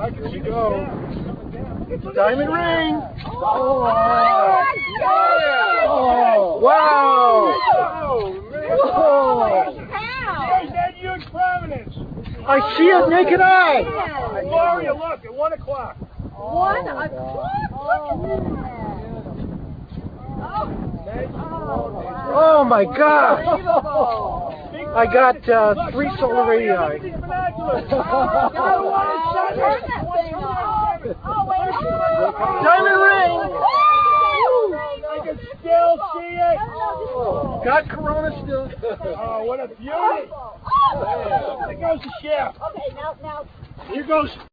I can see go. It's a diamond ring. Oh, wow. There's that huge prominence. I see it naked eye. Gloria, look, at 1 o'clock. 1 o'clock? Look at that. Oh my God. I got 3 solar radii. Diamond ring. I can still see it. Got Corona still. Oh, what a beauty. There goes the chef. Okay, now. Here goes